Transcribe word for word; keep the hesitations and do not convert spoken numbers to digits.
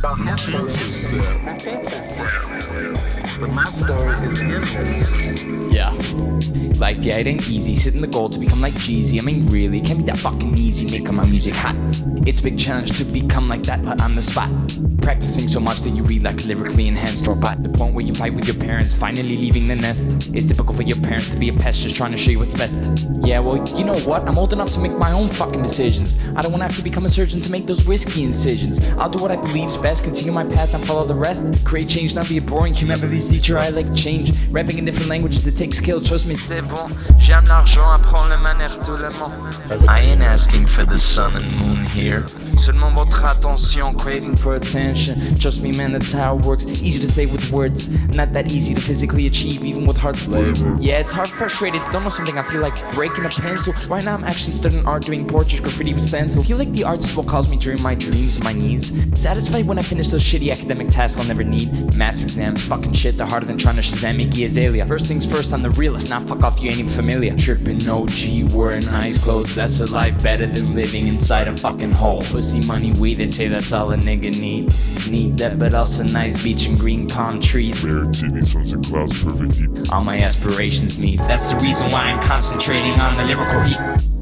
about his story. Repeats himself. But my story is endless. Yeah. Life, yeah, it ain't easy. Setting the goal to become like Jeezy. I mean, really, can't be that fucking easy making my music hot. It's a big challenge to become like that, but on the spot. Practicing so much that you read like lyrically enhanced or bot. The point where you fight with your parents, finally leaving the nest. It's typical for your parents to be a pest, just trying to show you what's best. Yeah, well, you know what? I'm old enough to make my own fucking decisions. I don't want to have to become a surgeon to make those risky incisions. I'll do what I believe's best, continue my path and follow the rest. Create change, not be a boring human memories teacher. I like change. Rapping in different languages, it takes skill, trust me. C'est bon, j'aime l'argent, apprends le manière tout le monde. I ain't asking for the sun and moon here. Seulement votre attention, craving for attention. Trust me, man, that's how it works. Easy to say with words, not that easy to physically achieve, even with hard labor. Yeah, it's hard, frustrated, don't know something, I feel like breaking a pencil. Right now I'm actually studying art, doing portrait, graffiti with stencil. Feel like the artist will calls me during my dreams and my needs. Satisfied when I finish those shitty academic tasks I'll never need. Maths exams, fucking shit, they're harder than trying to Shazam Iggy Azalea. First things first, I'm the realest, now fuck off, you ain't even familiar. Trippin' O G, wearing nice clothes, that's a life better than living inside a fucking hole. Pussy, money, weed, they say that's all a nigga need. Need that, but also nice beach and green palm trees. Fair T V, sunset clouds, perfect heat. All my aspirations meet. That's the reason why I'm concentrating on the lyrical heat.